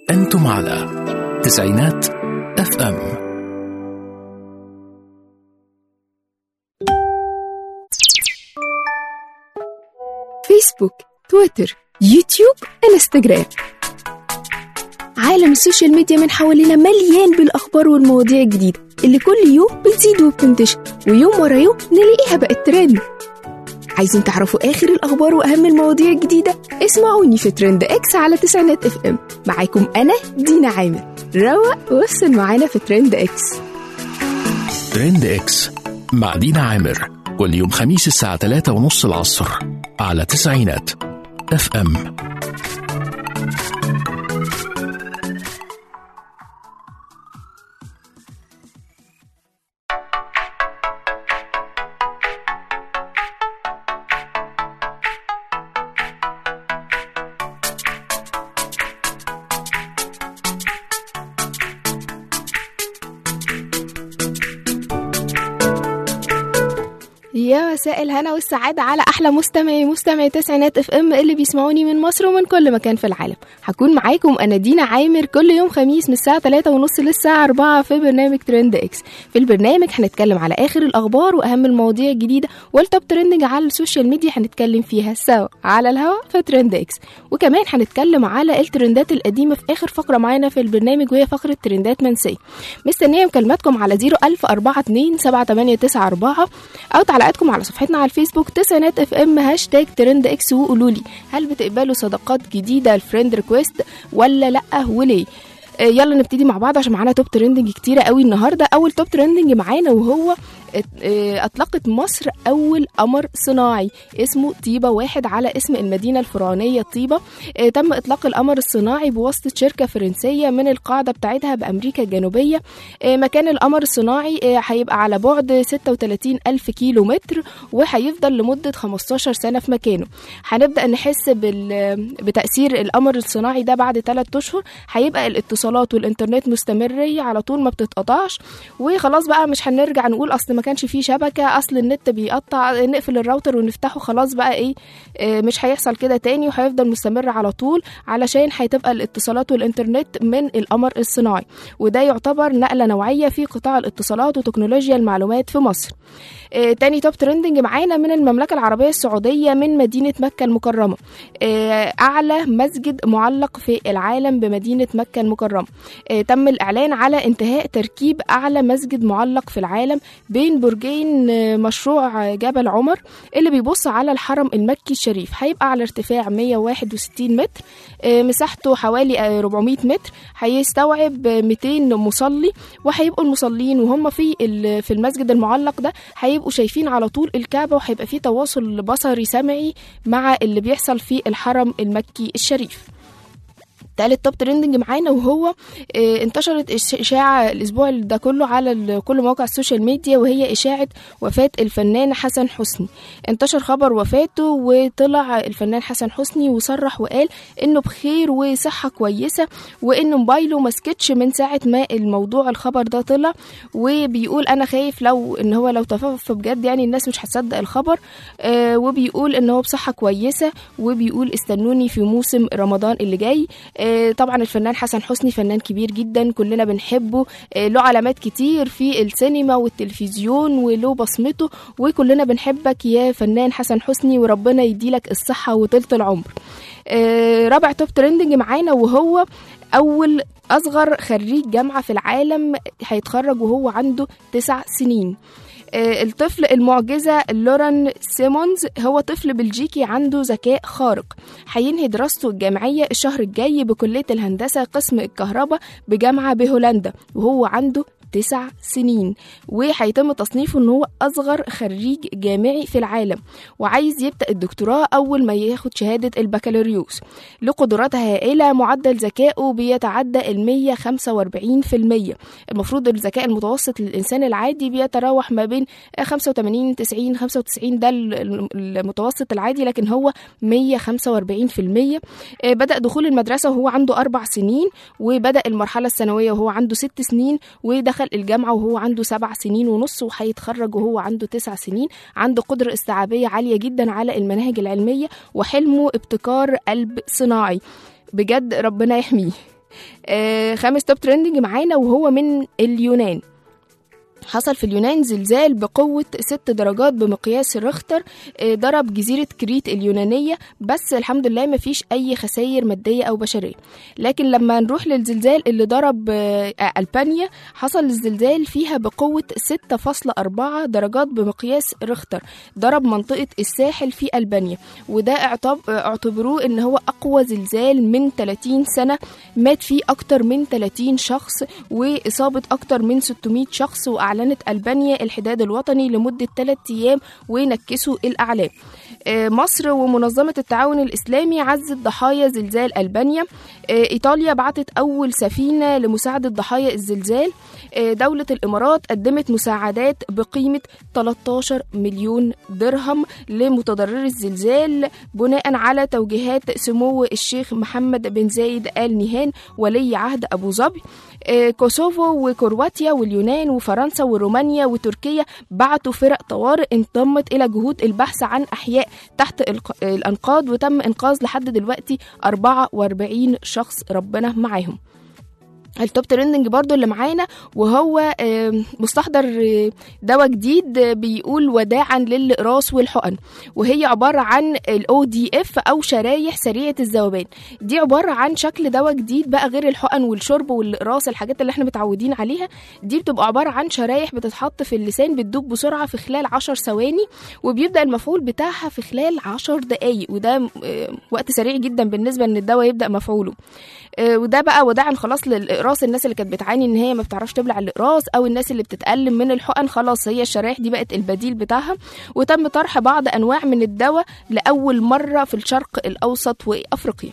أنتم على تسعينات اف ام. فيسبوك، تويتر، يوتيوب، انستغرام. عالم السوشيال ميديا من حوالينا مليان بالأخبار والمواضيع الجديدة اللي كل يوم بتزيد وبتنتشر، ويوم ورا يوم نلاقيها بقت ترند. عايزين تعرفوا آخر الأخبار وأهم المواضيع الجديدة؟ اسمعوني في ترند إكس على تسعينات اف ام. معاكم أنا دينا عامر. روق وافصل معانا في ترند إكس. ترند إكس مع دينا عامر كل يوم خميس الساعة 3:30 العصر على تسعينات اف ام. يا مساء الهنا والسعادة على أحلى مستمعي تسعينات اف ام اللي بيسمعوني من مصر ومن كل مكان في العالم. هكون معاكم أنا دينا عامر كل يوم خميس من الساعة 3:30 للساعة 4 في برنامج ترند إكس. في البرنامج هنتكلم على آخر الأخبار وأهم المواضيع الجديدة والتوب ترندنج على السوشيال ميديا، هنتكلم فيها سوا على الهوا في ترند إكس. وكمان هنتكلم على الترندات القديمة في آخر فقرة معانا في البرنامج، وهي فقرة ترندات منسية. مستنية مكالماتكم على 010427894 أو تعليقاتكم على صفحتنا على الفيسبوك تسعينات اف ام هاشتاج ترند اكس، وقولولي هل بتقبلوا صداقات جديدة الفريند ريكويست ولا لأ وليه؟ يلا نبتدي مع بعض عشان معانا توب ترندنج كتيرة قوي النهاردة. أول توب ترندنج معانا وهو أطلقت مصر أول قمر صناعي اسمه طيبة 1 على اسم المدينة الفرعونية طيبة. تم إطلاق القمر الصناعي بواسطة شركة فرنسية من القاعدة بتاعتها بأمريكا الجنوبية. مكان القمر الصناعي هيبقى على بعد 36,000 كيلو متر، وهيفضل لمدة 15 سنة في مكانه. هنبدأ نحس بتأثير القمر الصناعي ده بعد 3 أشهر. هيبقى الاتصالات والإنترنت مستمرية على طول ما بتتقطعش، وخلاص بقى مش هنرجع نقول أصل ما كانش فيه شبكة، أصل النت بيقطع، نقفل الراوتر ونفتحه. خلاص بقى إيه، مش هيحصل كده تاني، وهيفضل مستمر على طول علشان هتبقى الاتصالات والإنترنت من القمر الصناعي. وده يعتبر نقلة نوعية في قطاع الاتصالات وتكنولوجيا المعلومات في مصر. تاني توب ترندنج معانا من المملكة العربية السعودية، من مدينة مكة المكرمة. أعلى مسجد معلق في العالم بمدينة مكة المكرمة. تم الإعلان على انتهاء تركيب أعلى مسجد معلق في العالم بين برجين مشروع جبل عمر اللي بيبص على الحرم المكي الشريف. هيبقى على ارتفاع 161 متر، مساحته حوالي 400 متر، هيستوعب 200 مصلي، وهيبقوا المصلين وهم في المسجد المعلق ده هيبقوا شايفين على طول الكعبة، وهيبقى في تواصل بصري سمعي مع اللي بيحصل في الحرم المكي الشريف. تالت توب ترندنج معانا وهو انتشرت إشاعة الأسبوع ده كله على كل مواقع السوشيال ميديا، وهي إشاعة وفاة الفنان حسن حسني. انتشر خبر وفاته، وطلع الفنان حسن حسني وصرح وقال إنه بخير وصحة كويسة، وإنه موبايله مسكتش من ساعة ما الموضوع الخبر ده طلع. وبيقول أنا خايف لو توفى بجد، يعني الناس مش هتصدق الخبر. وبيقول إنه بصحة كويسة، وبيقول استنوني في موسم رمضان اللي جاي. طبعا الفنان حسن حسني فنان كبير جدا، كلنا بنحبه، له علامات كتير في السينما والتلفزيون وله بصمته، وكلنا بنحبك يا فنان حسن حسني، وربنا يديلك الصحة وطولة العمر. رابع توب ترندنج معانا وهو أول أصغر خريج جامعة في العالم هيتخرج وهو عنده 9 سنين. الطفل المعجزة لوران سيمونز هو طفل بلجيكي عنده ذكاء خارق، هينهي دراسته الجامعية الشهر الجاي بكلية الهندسة قسم الكهرباء بجامعة بهولندا وهو عنده 9 سنين، وهيتم تصنيفه ان هو اصغر خريج جامعي في العالم، وعايز يبدأ الدكتوراه اول ما ياخد شهادة البكالوريوس. له قدرات هائلة، معدل ذكائه بيتعدى 145%. المفروض الذكاء المتوسط للإنسان العادي بيتراوح ما بين 85 90 95، ده المتوسط العادي، لكن هو 145%. بدأ دخول المدرسة وهو عنده 4 سنين، وبدأ المرحلة الثانوية وهو عنده 6 سنين، ودخل الجامعة وهو عنده 7 سنين ونص، وهيتخرج وهو عنده 9 سنين. عنده قدرة استيعابية عالية جدا على المناهج العلمية، وحلمه ابتكار قلب صناعي. بجد ربنا يحميه. خامس توب ترندنج معانا وهو من اليونان. حصل في اليونان زلزال بقوة 6 درجات بمقياس ريختر، ضرب جزيرة كريت اليونانية، بس الحمد لله ما فيش أي خسائر مادية أو بشرية. لكن لما نروح للزلزال اللي ضرب ألبانيا، حصل الزلزال فيها بقوة 6.4 درجات بمقياس ريختر، ضرب منطقة الساحل في ألبانيا، وده اعتبروه إن هو أقوى زلزال من 30 سنة، مات فيه أكتر من 30 شخص وإصابة أكتر من 600 شخص. أعلنت ألبانيا الحداد الوطني لمدة 3 أيام ونكسوا الأعلام. مصر ومنظمة التعاون الإسلامي عزت ضحايا زلزال ألبانيا. إيطاليا بعتت أول سفينة لمساعدة ضحايا الزلزال. دولة الإمارات قدمت مساعدات بقيمة 13 مليون درهم لمتضرري الزلزال بناء على توجيهات سمو الشيخ محمد بن زايد آل نهيان ولي عهد أبو ظبي. كوسوفو وكرواتيا واليونان وفرنسا ورومانيا وتركيا بعتوا فرق طوارئ انضمت إلى جهود البحث عن أحياء تحت الأنقاض، وتم إنقاذ لحد دلوقتي 44 شخص ربنا معاهم. التوب ترندنج برضو اللي معانا وهو مستحضر دواء جديد بيقول وداعا للإقراص والحقن، وهي عبارة عن ODF أو شرايح سريعة الذوبان. دي عبارة عن شكل دواء جديد بقى غير الحقن والشرب والإقراص، الحاجات اللي احنا متعودين عليها. دي بتبقى عبارة عن شرايح بتتحط في اللسان، بتدوب بسرعة في خلال 10 ثواني، وبيبدأ المفعول بتاعها في خلال 10 دقايق، وده وقت سريع جدا بالنسبة ان الدواء يبدأ مفعوله. وده بقى وداعا خلاص للإقراص. الناس اللي كانت بتعاني ان هي ما بتعرفش تبلع الإقراص، او الناس اللي بتتألم من الحقن، خلاص هي الشرايح دي بقت البديل بتاعها. وتم طرح بعض انواع من الدواء لأول مرة في الشرق الأوسط وأفريقيا.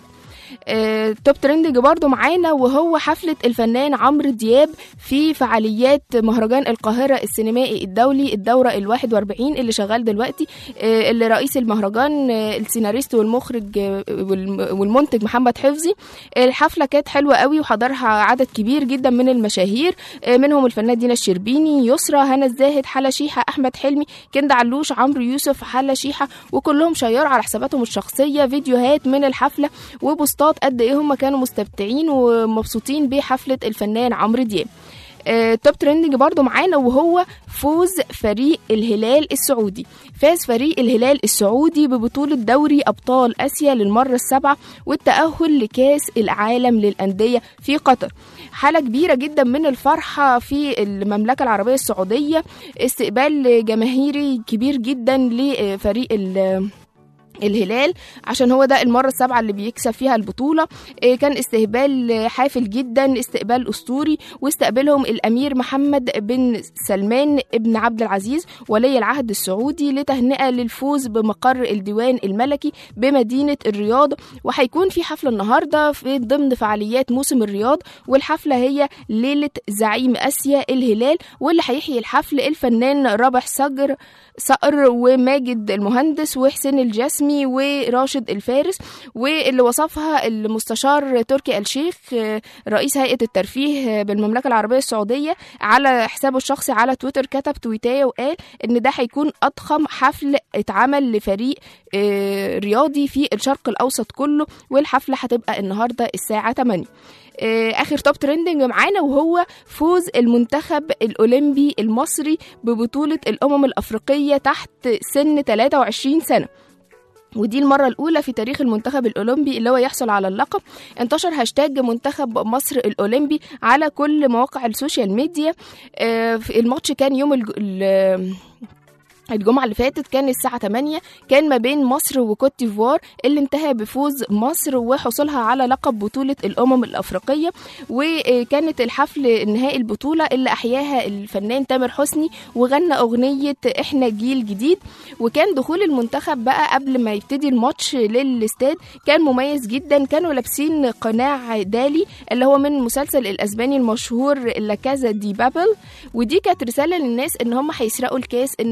توب ترندنج برضو معانا وهو حفلة الفنان عمرو دياب في فعاليات مهرجان القاهرة السينمائي الدولي الدورة 41 اللي شغال دلوقتي، اللي رئيس المهرجان السيناريست والمخرج والمنتج محمد حفظي. الحفلة كانت حلوة قوي وحضرها عدد كبير جدا من المشاهير، منهم الفنان دينا الشربيني، يسرى، هنا الزاهد، حلا شيحة، أحمد حلمي، كندا علوش، عمرو يوسف، حلا شيحة، وكلهم شيروا على حساباتهم الشخصية فيديوهات من الحفلة وبوستات قد ايه هم كانوا مستمتعين ومبسوطين بحفلة الفنان عمرو دياب. توب ترندنج برضو معانا وهو فوز فريق الهلال السعودي. فاز فريق الهلال السعودي ببطولة دوري أبطال آسيا للمرة 7 والتأهل لكاس العالم للأندية في قطر. حالة كبيرة جدا من الفرحة في المملكة العربية السعودية، استقبال جماهيري كبير جدا لفريق الهلال عشان هو ده المرة 7 اللي بيكسب فيها البطولة. كان استقبال حافل جدا، استقبال أسطوري، واستقبلهم الأمير محمد بن سلمان ابن عبد العزيز ولي العهد السعودي لتهنئة للفوز بمقر الديوان الملكي بمدينة الرياض. وهيكون في حفلة النهاردة في ضمن فعاليات موسم الرياض، والحفلة هي ليلة زعيم آسيا الهلال، واللي هيحيي الحفل الفنان رابح صقر وماجد المهندس وحسين الجسمي وراشد الفارس. واللي وصفها المستشار تركي الشيخ رئيس هيئة الترفيه بالمملكة العربية السعودية على حسابه الشخصي على تويتر، كتب تويتاية وقال ان ده هيكون اضخم حفل اتعمل لفريق رياضي في الشرق الاوسط كله، والحفلة هتبقى النهاردة الساعة 8. آخر توب ترندنج معانا وهو فوز المنتخب الأولمبي المصري ببطولة الأمم الأفريقية تحت سن 23 سنة، ودي المرة الأولى في تاريخ المنتخب الأولمبي اللي هو يحصل على اللقب. انتشر هاشتاج منتخب مصر الأولمبي على كل مواقع السوشيال ميديا. الماتش كان يوم الجمعة اللي فاتت، كان الساعة 8، كان ما بين مصر وكوت ديفوار، اللي انتهى بفوز مصر وحصولها على لقب بطولة الأمم الأفريقية. وكانت الحفل نهائي البطولة اللي أحياها الفنان تامر حسني وغنى أغنية إحنا جيل جديد. وكان دخول المنتخب بقى قبل ما يبتدي الماتش للاستاد كان مميز جدا، كانوا لابسين قناع دالي اللي هو من مسلسل الأسباني المشهور لا كازا دي بابل، ودي كانت رسالة للناس إن هم هيسرقوا الكاس، إن هم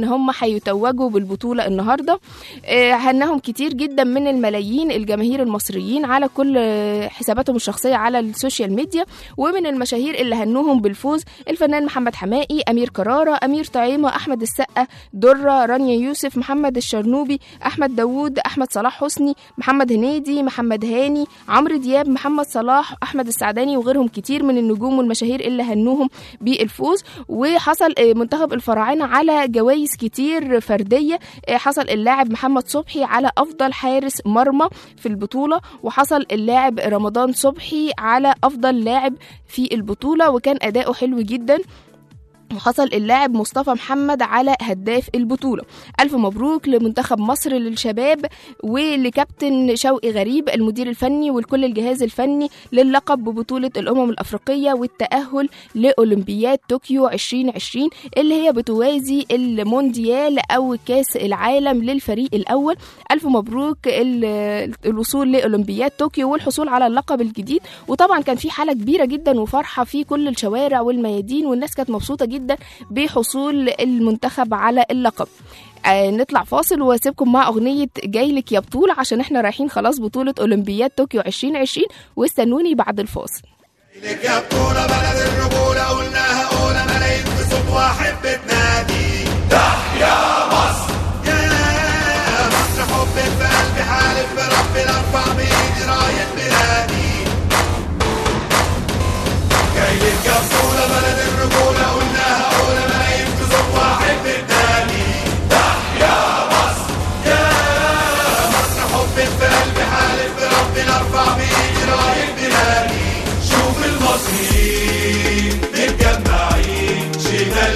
هيتوجوا بالبطولة النهاردة. هنهم كتير جدا من الملايين الجماهير المصريين على كل حساباتهم الشخصية على السوشيال ميديا. ومن المشاهير اللي هنوهم بالفوز الفنان محمد حماقي، أمير كرارة، أمير طعيمة، أحمد السقا، درة، رانيا يوسف، محمد الشرنوبي، أحمد داوود، أحمد صلاح حسني، محمد هنيدي، محمد هاني، عمرو دياب، محمد صلاح، أحمد السعداني، وغيرهم كتير من النجوم والمشاهير اللي هنوهم بالفوز. وحصل منتخب الفراعنة على جوائز كتير فردية. حصل اللاعب محمد صبحي على أفضل حارس مرمى في البطولة، وحصل اللاعب رمضان صبحي على أفضل لاعب في البطولة وكان أداؤه حلو جدا. وحصل اللاعب مصطفى محمد على هداف البطولة. ألف مبروك لمنتخب مصر للشباب ولكابتن شوقي غريب المدير الفني ولكل الجهاز الفني للقب ببطولة الأمم الأفريقية والتأهل لأولمبياد طوكيو 2020 اللي هي بتوازي المونديال أو كاس العالم للفريق الأول. ألف مبروك الوصول لأولمبياد طوكيو والحصول على اللقب الجديد. وطبعا كان في حالة كبيرة جدا وفرحة في كل الشوارع والميادين والناس كانت مبسوطة جدا بحصول المنتخب على اللقب. نطلع فاصل واسيبكم مع أغنية جايلك يا بطولة عشان احنا رايحين خلاص بطولة أولمبياد طوكيو 2020 واستنوني بعد الفاصل. جايلك يا بطولة بلد الرجولة قلناها أولى ملايين في صوت واحد بتنادي تحيا مصر يا مصر حبك في قلبي حالف بربي ارفع بإيدي راية بلادي. جايلك يا بطولة بلد الرجولة قلناها أولى ملايين في صوت واحد بتنادي تحيا مصر يا مصر حبك في قلبي حالف بربي ارفع بإيدي راية بلادي. شوف المصريين متجمعين شمال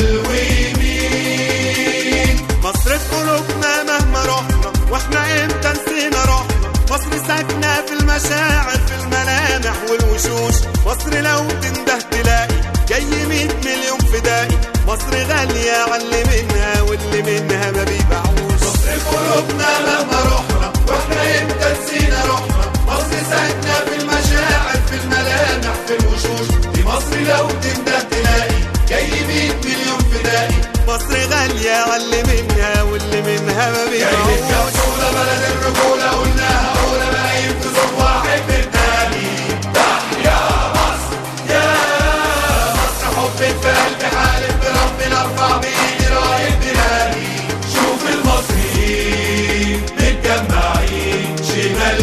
ويمين مصر في قلوبنا مهما رحنا واحنا امتى نسينا روحنا. مصر ساكنة في المشاعر في الملامح والوشوش. مصر لو تنده تلاقي جاي 100 مليون فدائي. مصر غالية علي منها واللي منها ما بيبيعوش. مصر في قلوبنا مهما رحنا واحنا امتى نسينا روحنا. مصر ساكنة في المشاعر في الملامح في الوشوش. دي مصر لو تنده تلاقي جاي 100 مليون فدائي. مصر غالية علي منها واللي منها ما بيبيعوش. جايلك يا بطولة بلد الرجولة قلناها أولى ملايين في صوت واحد بتنادي تحيا مصر يا مصر حبك في قلبي حالف بربنا ارفع بإيدي راية بلادي. شوف المصريين متجمعين شمال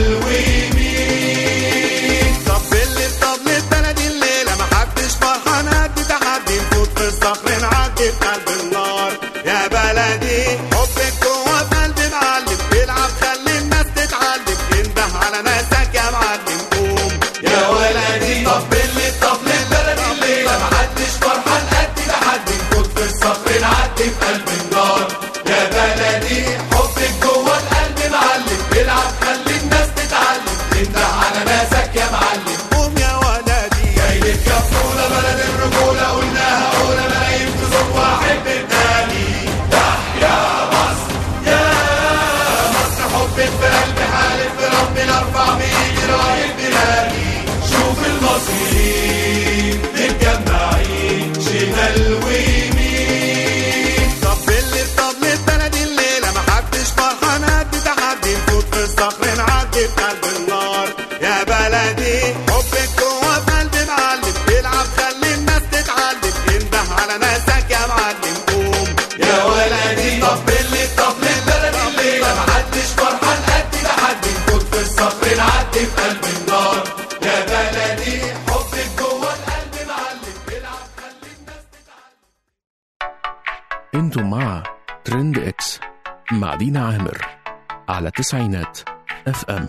ويمين. طب اللي بطبل بلدي الليلة محدش فرحان قد تحدي. نفوت في الصخر نعدي في قلب النار يا بلدي. حبك جوه في قلبي معلم بيلعب خلي الناس تتعلم. انده على ناسك يا معلم قوم يا ولدي. طب اللي بطبل بلدي الليلة محدش فرحان قد تحدي. نفوت في الصخر نعدي في قلب النار يا بلدي. حبك جوه القلب معلم بيلعب خلي الناس تتعلم. انده على ناسك يا معلم قوم يا ولدي. جايلك يا بطولة بلد الرجولة قلناها أولى ملايين في صوت واحد بتنادي تحيا مصر يا مصر حبك في قلبي حالف بربنا ارفع بإيدي راية بلادي. شوف المصريين متجمعين شمال ويمين. طب اللي بطبل بلدي الليلة محدش فرحان قد تحدي. نفوت في الصخر نعدي في قلب النار يا بلدي. حبك جوه في قلبي معلم بيلعب خلي الناس تتعلم. انده على ناسك يا معلم قوم يا ولدي. طب اللي بطبل بلدي الليلة محدش فرحان قد تحدي. نفوت في الصخر نعدي في قلب النار يا بلدي. حبك جوه القلب معلم بيلعب خلي الناس تتعلم. انتم مع ترند اكس مع دينا عامر على تسعينات اف ام.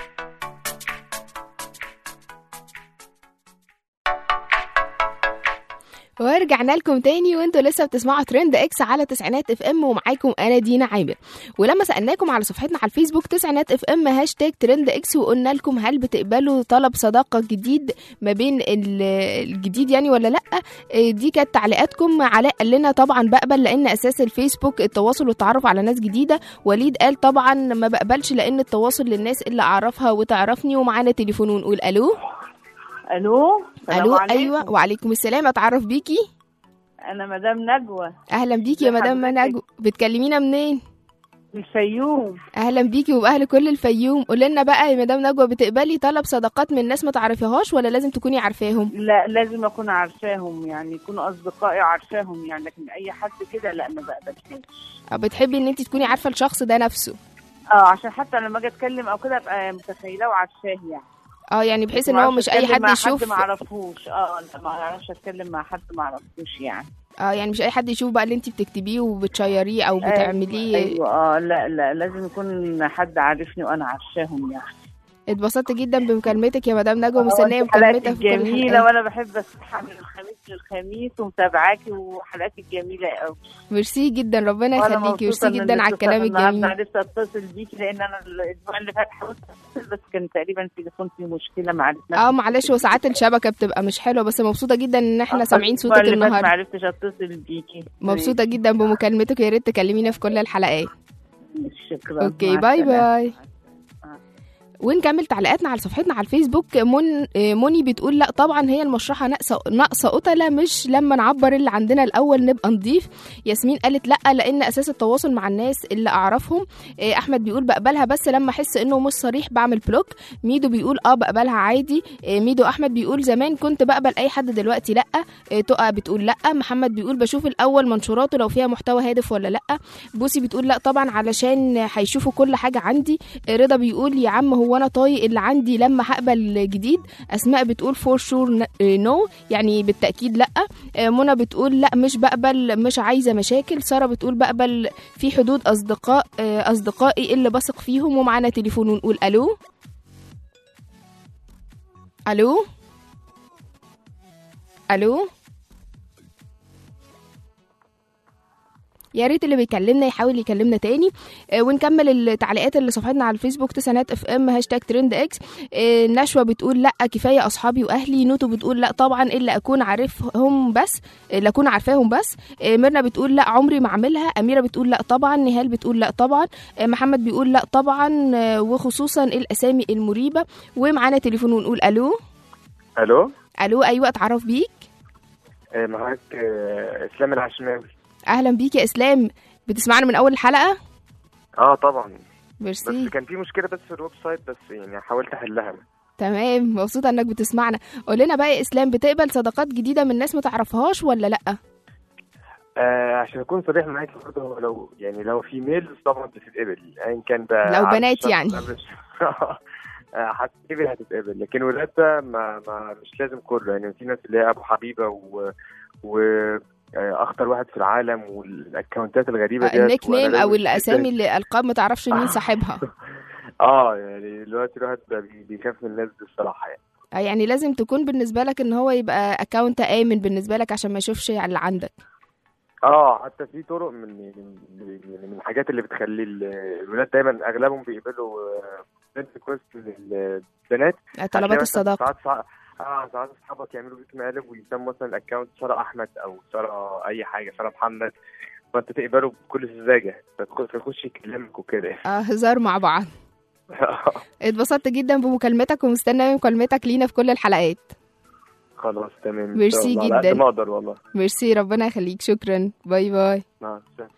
ورجعنا لكم تاني وانتوا لسه بتسمعوا ترند اكس على تسعينات اف ام ومعاكم انا دينا عامر. ولما سالناكم على صفحتنا على الفيسبوك تسعينات اف ام هاشتاج ترند اكس وقلنا لكم هل بتقبلوا طلب صداقه جديد ما بين الجديد يعني ولا لا. دي كانت تعليقاتكم. علاء قال لنا طبعا بقبل لان اساس الفيسبوك التواصل والتعرف على ناس جديده. وليد قال طبعا ما بقبلش لان التواصل للناس اللي اعرفها وتعرفني. ومعانا تليفون ونقول الو. الو. الو. ايوه وعليكم السلام. اتعرف بيكي. انا مدام نجوى. اهلا بيكي يا مدام نجوى، بتكلمينا منين؟ من الفيوم. اهلا بيكي وباهل كل الفيوم. قولي لنا بقى يا مدام نجوى، بتقبلي طلب صداقات من ناس ما تعرفيهاش ولا لازم تكوني عارفاهم؟ لا لازم اكون عارفاهم، يعني يكونوا اصدقائي عارفاهم يعني، لكن اي حد كده لا ما بقبلش. بتحبي ان انت تكوني عارفه الشخص ده نفسه؟ عشان حتى لما اجي اتكلم او كده ابقى متخيله وعارفاه يعني. يعني بحيث ان هو مش اي حد يشوف. حد ما اعرفوش. لا ما اعرفش اتكلم مع حد ما اعرفوش يعني. يعني مش اي حد يشوف بقى اللي انت بتكتبيه وبتشيريه او بتعمليه. ايوه. لا لازم يكون حد عارفني وانا عارفاهم يعني. اتبسطت جدا بمكالمتك يا مدام نجوى، مستنيه مكالمتك في كل الحلقات. جميله وانا بحب اسمعها من الخميس للخميس ومتابعاكي وحلقاتك جميله قوي. ميرسي جدا، ربنا يخليكي. ميرسي جدا على الكلام الجميل. عرفت اتصل بيكي لان انا الاسبوع اللي فات حاولت اتصل بس كان تقريبا تليفون فيه مشكله ما عرفناش. معلش، وساعات الشبكه بتبقى مش حلوه، بس مبسوطه جدا ان احنا سامعين صوتك النهارده. ما عرفتش اتصل بيكي. مبسوطه جدا بمكالمتك، يا ريت تكلمينا في كل الحلقات. شكرا. اوكي، باي باي. ونكمل تعليقاتنا على صفحتنا على الفيسبوك. موني بتقول لا طبعا هي المشرحه ناقصه قتله، مش لما نعبر اللي عندنا الاول نبقى نضيف. ياسمين قالت لا، لان اساس التواصل مع الناس اللي اعرفهم. احمد بيقول بقبلها بس لما احس انه مش صريح بعمل بلوك. ميدو بيقول بقبلها عادي. ميدو احمد بيقول زمان كنت بقبل اي حد دلوقتي لا. تقى بتقول لا. محمد بيقول بشوف الاول منشوراته لو فيها محتوى هادف ولا لا. بوسي بتقول لا طبعا علشان هيشوفوا كل حاجه عندي. رضا بيقول يا عم هو انا طايق اللي عندي لما هقبل جديد. اسماء بتقول فور شور نو، يعني بالتاكيد لا. منى بتقول لا مش بقبل، مش عايزه مشاكل. ساره بتقول بقبل في حدود اصدقائي اللي بثق فيهم. ومعانا تليفون ونقول الو. الو الو، يا ريت اللي بيكلمنا يحاول يكلمنا تاني. ونكمل التعليقات اللي صفحتنا على الفيسبوك تسعينات اف ام #ترند اكس. نشوى بتقول لا كفايه اصحابي واهلي. نوتو بتقول لا طبعا الا اكون عارفهم بس، لا اكون عارفاهم بس. ميرنا بتقول لا عمري ما اعملها. اميره بتقول لا طبعا. نهال بتقول لا طبعا. محمد بيقول لا طبعا وخصوصا الاسامي المريبه. ومعانا تليفون ونقول الو. الو ايوه، اتعرف بيك. معاك اسلام العشماوي. اهلا بيك يا اسلام، بتسمعنا من اول الحلقه؟ طبعا. ميرسي. بس كان في مشكله بس في الويب سايت، بس يعني حاولت احلها. تمام، مبسوطه انك بتسمعنا. قول لنا بقى يا اسلام، بتقبل صداقات جديده من ناس ما تعرفهاش ولا لا؟ عشان اكون صريح معاك برضه، لو في ميلز طبعا بتتقبل، ايا كان بقى. لو بنات يعني هتتقبل هتتقبل، لكن ولاد ما مش لازم كله. يعني في ناس اللي هي ابو حبيبه و اخطر واحد في العالم والاكونتات الغريبه دي، النيك نيم او الاسامي اللي القاب ما تعرفش مين صاحبها. يعني دلوقتي الواحد بيخاف من الناس دي الصراحه يعني لازم تكون بالنسبه لك ان هو يبقى اكونت امن بالنسبه لك عشان ما يشوفش اللي عندك. حتى في طرق من الحاجات اللي بتخلي الولاد دايما اغلبهم بيقبلوا فريند ريكويست للبنات، طلبات الصداقه. ساعات اصحابك يعملوا بيك مقالب ويسموا مثلا الاكونت ساره احمد او ساره اي حاجه، ساره محمد، فانت تقبله بكل سذاجه فتخش يكلمك وكده. هزار مع بعض. اتبسطت جدا بمكالمتك ومستنيه مكالمتك لينا في كل الحلقات. خلاص تمام. ميرسي جدا. على قد ما اقدر والله. ميرسي، ربنا يخليك. شكرا، باي باي. مع السلامه.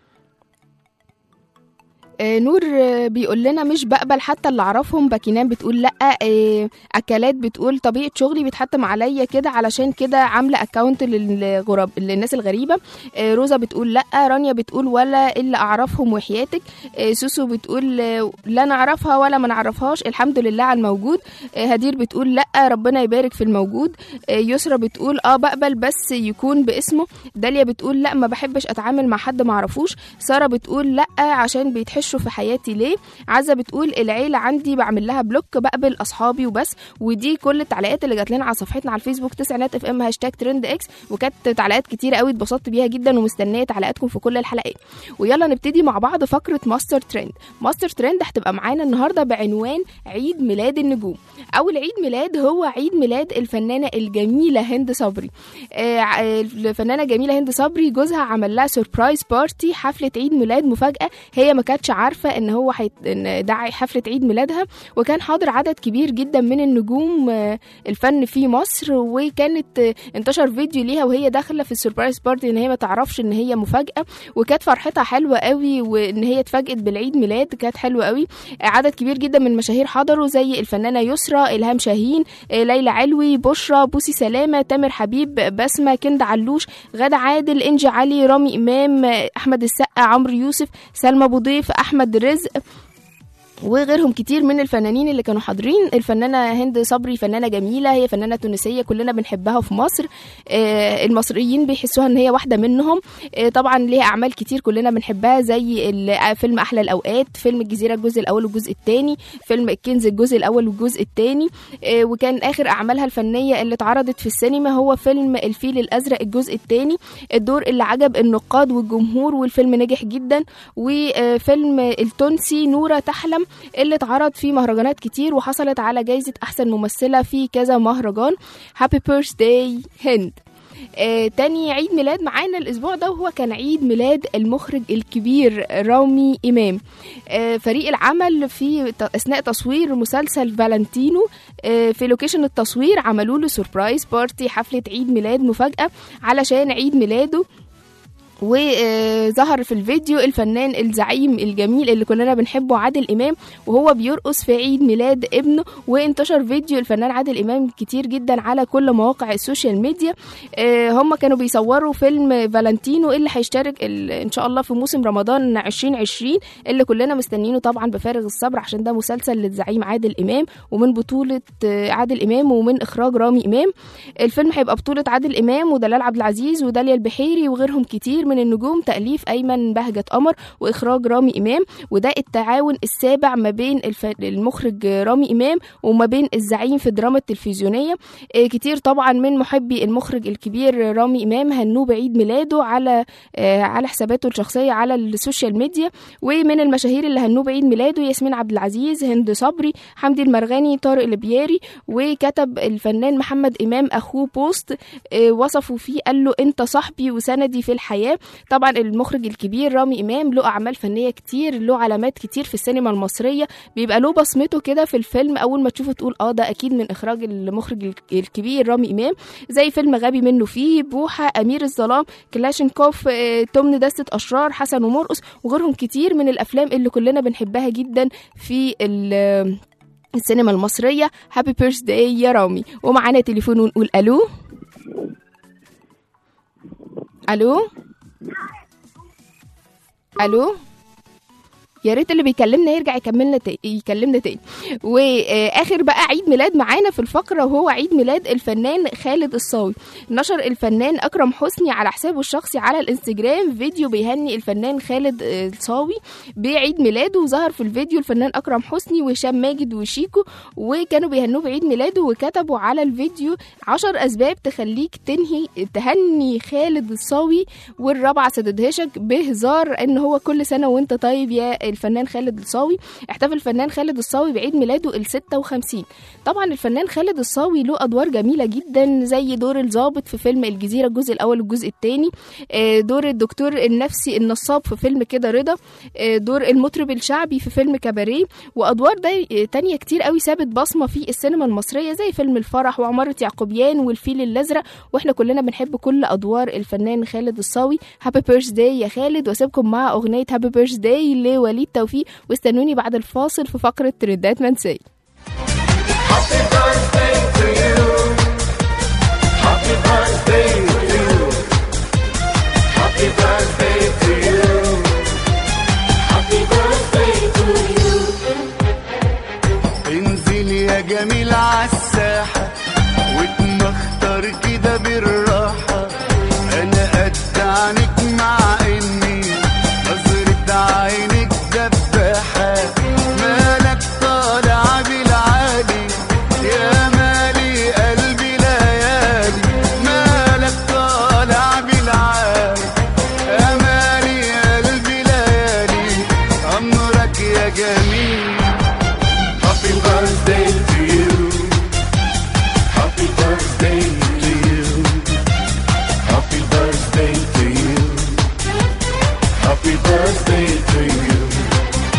نور بيقول لنا مش بقبل حتى اللي اعرفهم. باكينان بتقول لا. اكلات بتقول طبيعه شغلي بتحتم عليا كده، علشان كده عامله اكاونت للناس الغريبه. روزا بتقول لا. رانيا بتقول ولا اللي اعرفهم وحياتك. سوسو بتقول لا نعرفها ولا ما نعرفهاش، الحمد لله على الموجود. هدير بتقول لا ربنا يبارك في الموجود. يسرا بتقول بقبل بس يكون باسمه. داليا بتقول لا ما بحبش اتعامل مع حد ما اعرفوش. ساره بتقول لا عشان بيتحشوا في حياتي ليه. عزة بتقول العيله عندي بعمل لها بلوك، بقبل اصحابي وبس. ودي كل التعليقات اللي جات لنا على صفحتنا على الفيسبوك تسعينات اف ام #ترند اكس، وكانت تعليقات كتيره قوي اتبسطت بيها جدا ومستنيه تعليقاتكم في كل الحلقات. ويلا نبتدي مع بعض فقره ماستر ترند. ماستر ترند هتبقى معانا النهارده بعنوان عيد ميلاد النجوم. اول عيد ميلاد هو عيد ميلاد الفنانه الجميله هند صبري. الفنانه الجميله هند صبري جوزها عمل لها سوربرايز بارتي، حفله عيد ميلاد مفاجاه هي ما كانتش عارفة ان هو إن ده حفلة عيد ميلادها، وكان حاضر عدد كبير جدا من النجوم الفن في مصر. وكانت انتشر فيديو ليها وهي داخلة في السربرايز بارتي ان هي ما تعرفش ان هي مفاجأة، وكانت فرحتها حلوة قوي، وان هي اتفاجئت بالعيد ميلاد كانت حلوة قوي. عدد كبير جدا من المشاهير حضروا زي الفنانة يسرا، إلهام شاهين، ليلى علوي، بشرى، بوسي سلامة، تامر حبيب، بسمة، كند علوش، غادة عادل، إنجي علي، رامي إمام، أحمد السقا، عمرو يوسف، سلمى أبو ضيف، أحمد رزق، وغيرهم كتير من الفنانين اللي كانوا حاضرين. الفنانة هند صبري فنانة جميلة، هي فنانة تونسية كلنا بنحبها في مصر، المصريين بيحسوها ان هي واحدة منهم. طبعا ليها أعمال كتير كلنا بنحبها زي فيلم أحلى الأوقات، فيلم الجزيرة الجزء الأول والجزء الثاني، فيلم الكنز الجزء الأول والجزء الثاني، وكان آخر أعمالها الفنية اللي اتعرضت في السينما هو فيلم الفيل الأزرق الجزء الثاني، الدور اللي عجب النقاد والجمهور والفيلم نجح جدا. وفيلم التونسي نورة تحلم اللي اتعرض في مهرجانات كتير وحصلت على جايزة أحسن ممثلة في كذا مهرجان. هابي بيرثداي هند. تاني عيد ميلاد معانا الأسبوع ده وهو كان عيد ميلاد المخرج الكبير رامي إمام. فريق العمل في أثناء تصوير مسلسل فالنتينو في لوكيشن التصوير عملوا له سوربرايز بارتي، حفلة عيد ميلاد مفاجأة علشان عيد ميلاده. وظهر في الفيديو الفنان الزعيم الجميل اللي كلنا بنحبه عادل إمام وهو بيرقص في عيد ميلاد ابنه، وانتشر فيديو الفنان عادل إمام كتير جدا على كل مواقع السوشيال ميديا. هم كانوا بيصوروا فيلم فالنتينو اللي هيشترك ان شاء الله في موسم رمضان 2020 اللي كلنا مستنينه طبعا بفارغ الصبر، عشان ده مسلسل للزعيم عادل إمام ومن بطولة عادل إمام ومن إخراج رامي إمام. الفيلم هيبقى بطولة عادل إمام ودلال عبد العزيز وداليا البحيري وغيرهم كتير من النجوم، تأليف أيمن بهجت قمر وإخراج رامي إمام. وده التعاون السابع ما بين المخرج رامي إمام وما بين الزعيم في الدراما التلفزيونية. كتير طبعا من محبي المخرج الكبير رامي إمام هنوه بعيد ميلاده على حساباته الشخصية على السوشيال ميديا. ومن المشاهير اللي هنوه بعيد ميلاده ياسمين عبد العزيز، هند صبري، حمدي المرغني، طارق البياري. وكتب الفنان محمد إمام أخوه بوست وصفه فيه قال له أنت صاحبي وسندي في الحياة. طبعا المخرج الكبير رامي إمام له أعمال فنية كتير، له علامات كتير في السينما المصرية، بيبقى له بصمته كده في الفيلم أول ما تشوفه تقول ده أكيد من إخراج المخرج الكبير رامي إمام، زي فيلم غبي منه فيه، بوحة، أمير الظلام، كلاشينكوف، تمن دستة أشرار، حسن ومرقص وغيرهم كتير من الأفلام اللي كلنا بنحبها جدا في السينما المصرية. هابي بيرثداي يا رامي. ومعانا تليفون ونقول ألو. ألو ألو، يا ريت اللي بيكلمنا يرجع يكلمنا تاني. واخر بقى عيد ميلاد معانا في الفقره وهو عيد ميلاد الفنان خالد الصاوي. نشر الفنان اكرم حسني على حسابه الشخصي على الانستجرام فيديو بيهني الفنان خالد الصاوي بعيد ميلاده، وظهر في الفيديو الفنان اكرم حسني وهشام ماجد وشيكو وكانوا بيهنوه بعيد ميلاده، وكتبوا على الفيديو 10 اسباب تخليك تهني خالد الصاوي، والرابعه سددهشك بهزار ان هو كل سنه وانت طيب يا الفنان خالد الصاوي. احتفل الفنان خالد الصاوي بعيد ميلاده ال56. طبعا الفنان خالد الصاوي له ادوار جميله جدا زي دور الضابط في فيلم الجزيره الجزء الاول والجزء الثاني، دور الدكتور النفسي النصاب في فيلم كده رضا، دور المطرب الشعبي في فيلم كباريه، وادوار تانية كتير قوي سابت بصمه في السينما المصريه زي فيلم الفرح وعماره يعقوبيان والفيل الازرق، واحنا كلنا بنحب كل ادوار الفنان خالد الصاوي. هابي بيرثداي يا خالد، واسيبكم مع اغنيه هابي بيرثداي لوليد توفيق، واستنوني بعد الفاصل في فقرة ترندات منسية. Happy birthday to you. Happy birthday to you. Happy birthday to you. Happy birthday to you. انزل يا جميل عالساحة واتمختر كده بالراحة، انا قد عنك مع اني نظرة عينك دباحة، مالك طالع بالعالي يا مالي قلبي ليالي، مالك طالع بالعالي يا مالي قلبي ليالي، أمرك يا جميل. Happy birthday to you. Happy birthday to you. Happy birthday to you. Happy birthday to you.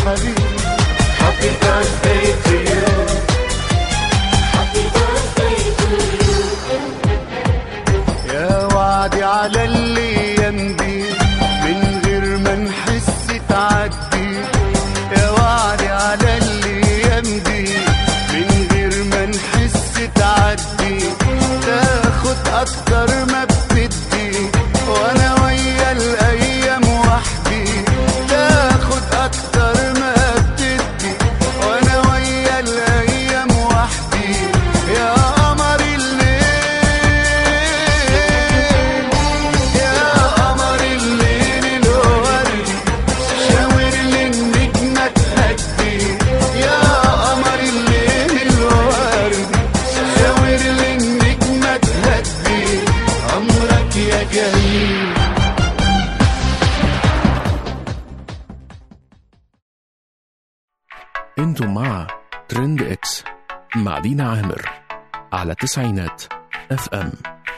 حبيبي. Happy birthday to you. Happy birthday to you. يا وعدي على الأيام دي من غير ما نحس تعدي. يا وعدي على الأيام دي من غير ما نحس تعدي. تاخد أكتر ما بتدي وأنا ويا الأيام وحدي. تاخد أكتر ما بتدي وأنا ويا الأيام وحدي. يا قمر الليل يا قمر الليل الوردي شاور لي النجمة تهدي. يا قمر الليل الوردي شاور لي النجمة تهدي. عمرك يا جميل. انتم مع ترند اكس مع دينا عامر على تسعينات اف ام.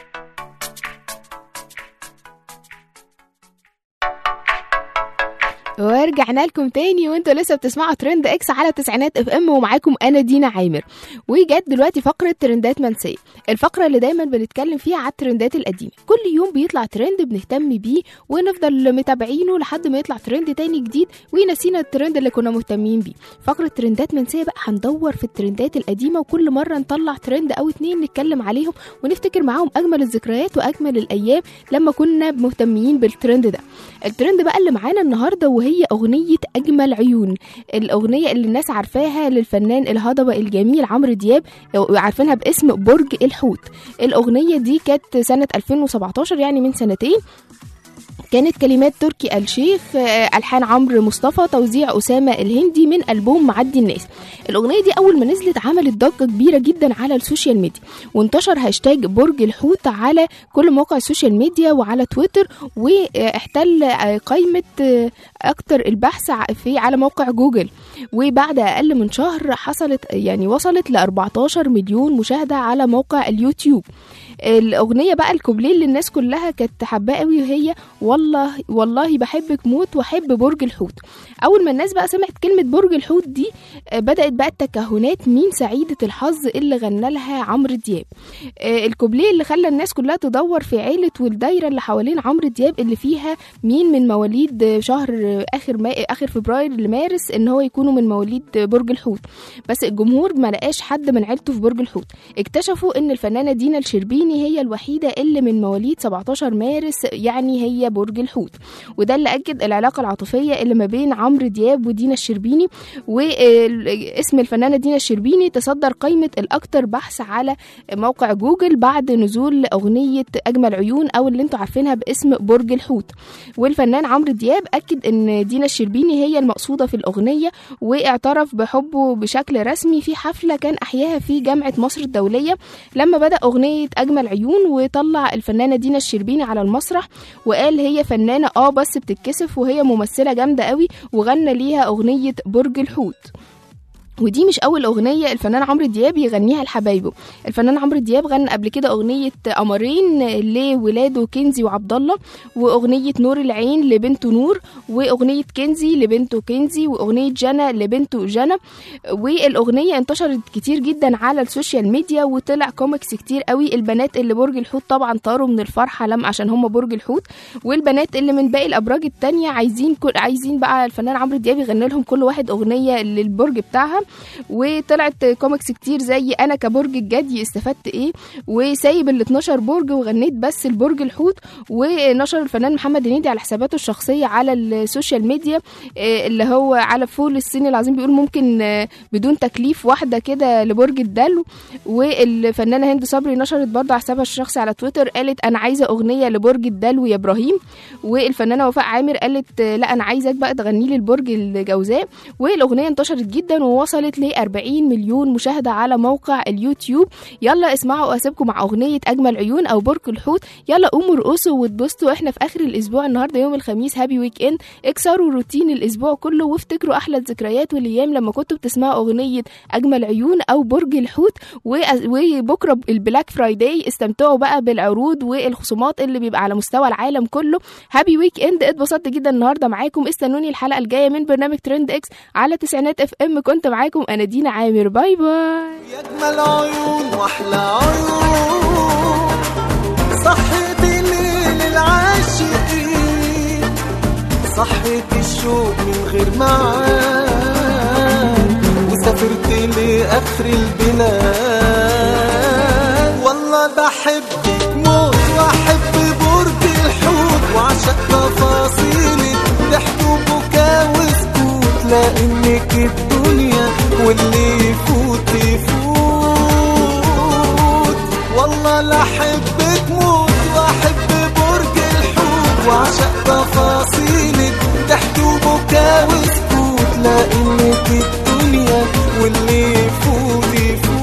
ورجعنا لكم تاني وانتوا لسه بتسمعوا ترند اكس على تسعينات اف ام، ومعاكم انا دينا عامر. وجت دلوقتي فقره ترندات منسيه، الفقره اللي دايما بنتكلم فيها على الترندات القديمه. كل يوم بيطلع ترند بنهتم بيه ونفضل متابعينه لحد ما يطلع ترند تاني جديد وينسينا الترند اللي كنا مهتمين بيه. فقره ترندات منسيه بقى هندور في الترندات القديمه، وكل مره نطلع ترند او اتنين نتكلم عليهم ونفتكر معاهم اجمل الذكريات واجمل الايام لما كنا مهتمين بالترند ده. الترند بقى اللي معانا النهارده وهي أغنية أجمل عيون، الأغنية اللي الناس عارفاها للفنان الهضبة الجميل عمرو دياب، عارفينها باسم برج الحوت. الأغنية دي كانت سنة 2017 يعني من سنتين. كانت كلمات تركي الشيخ، ألحان عمرو مصطفى، توزيع أسامة الهندي، من ألبوم معدي الناس. الأغنية دي أول ما نزلت عملت ضجة كبيرة جدا على السوشيال ميديا، وانتشر هاشتاج برج الحوت على كل مواقع السوشيال ميديا وعلى تويتر، واحتل قائمة أكتر البحث على موقع جوجل. وبعد أقل من شهر وصلت ل 14 مليون مشاهدة على موقع اليوتيوب. الأغنية بقى الكوبليه اللي الناس كلها كانت حباه قوي، وهي والله بحبك موت وحب برج الحوت. أول ما الناس بقى سمعت كلمة برج الحوت دي بدأت بقى التكهنات مين سعيدة الحظ اللي غنى لها عمرو دياب. الكوبليه اللي خلى الناس كلها تدور في عيلة والدايرة اللي حوالين عمرو دياب اللي فيها مين من مواليد شهر آخر فبراير لمارس إن هو يكونوا من مواليد برج الحوت. بس الجمهور ما لقاش حد من عيلته في برج الحوت. اكتشفوا إن الفنانة دينا الشربيني هي الوحيدة اللي من مواليد 17 مارس يعني هي برج الحوت، وده اللي أكد العلاقة العاطفية اللي ما بين عمرو دياب ودينا الشربيني. واسم الفنانة دينا الشربيني تصدر قائمة الأكثر بحث على موقع جوجل بعد نزول أغنية أجمل عيون أو اللي انتوا عارفينها باسم برج الحوت. والفنان عمرو دياب أكد إن دينا الشربيني هي المقصودة في الأغنية، واعترف بحبه بشكل رسمي في حفلة كان أحياها في جامعة مصر الدولية لما بدأ أغنية أجمل عيون. وطلع الفنانة دينا الشربيني على المسرح وقال هي فنانة بس بتتكسف وهي ممثلة جامدة قوي، وغنى ليها أغنية برج الحوت. ودي مش أول أغنية الفنان عمرو دياب يغنيها لحبايبه. الفنان عمرو دياب غنى قبل كده أغنية قمرين لولاده كنزي وعبد الله، وأغنية نور العين لبنته نور، وأغنية كنزي لبنته كنزي، وأغنية جنى لبنته جنى. والأغنية انتشرت كتير جدا على السوشيال ميديا وطلع كوميكس كتير قوي. البنات اللي برج الحوت طبعا طاروا من الفرحة عشان هم برج الحوت، والبنات اللي من باقي الأبراج التانية عايزين بقى الفنان عمرو دياب يغني لهم كل واحد أغنية للبرج بتاعها. وطلعت كوميكس كتير زي انا كبرج الجدي استفدت ايه، وسايب ال 12 برج وغنيت بس البرج الحوت. ونشر الفنان محمد هنيدي على حساباته الشخصيه على السوشيال ميديا اللي هو على فول الصين العظيم بيقول ممكن بدون تكليف واحده كده لبرج الدلو. والفنانه هند صبري نشرت برضه على حسابها الشخصي على تويتر قالت انا عايزه اغنيه لبرج الدلو يا ابراهيم. والفنانه وفاء عامر قالت لا انا عايزك بقى تغني لي البرج الجوزاء. والاغنيه انتشرت جدا ووصلت وصلت ل 40 مليون مشاهدة على موقع اليوتيوب. يلا اسمعوا واسيبكم مع أغنية أجمل عيون أو برج الحوت. يلا قوموا ارقصوا واتبسطوا، احنا في آخر الأسبوع النهاردة يوم الخميس، هابي ويك إند. اكسروا روتين الأسبوع كله وافتكروا أحلى الذكريات والأيام لما كنتوا بتسمعوا أغنية أجمل عيون أو برج الحوت. وبكرة البلاك فرايداي، استمتعوا بقى بالعروض والخصومات اللي بيبقى على مستوى العالم كله. هابي ويك إند. اتبسطت جدا النهاردة معاكم، استنوني الحلقة الجاية من برنامج ترند اكس على تسعينات اف ام. كنت معاكم انا دينا عامر، باي باي. يا اجمل عيون واحلى عيون، صحيت ليل العاشقين، صحيت الشوق من غير معاد، وسافرت لاخر البلاد. والله بحبك موت واحب برج الحوت، وعشق تفاصيلك ضحك وبكا وسكوت، لانك الدنيا واللي يفوت يفوت. والله لا احبك موت واحب برج الحوت، وعشق تفاصيلك ضحك وبكا وسكوت، لانك الدنيا واللي يفوت يفوت.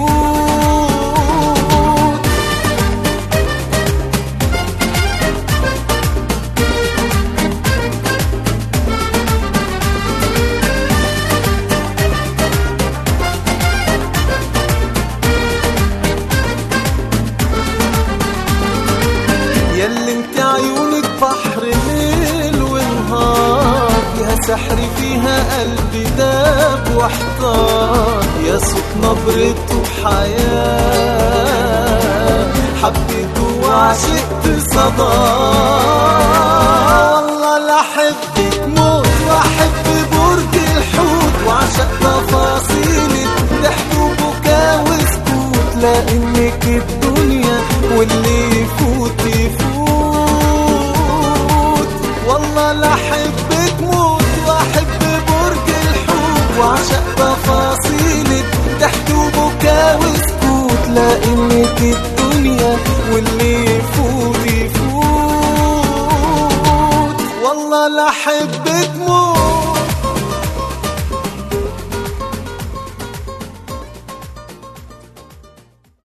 ياللي انت عيونك بحر ليل ونهار، فيها سحر فيها قلبي داب واحتار، يا صوت نبرته حياة، حبيته وعشقت صدى. والله لا احبك موت واحب برج الحوت، وعشق تفاصيلك ضحك وبكا وسكوت، لانك الدنيا واللي يفوت يفوت. والله لا احبك موت واحب برج الحوت، وعشق تفاصيلك ضحك وبكا وسكوت، لانك الدنيا واللي يفوت يفوت. والله لا احبك موت.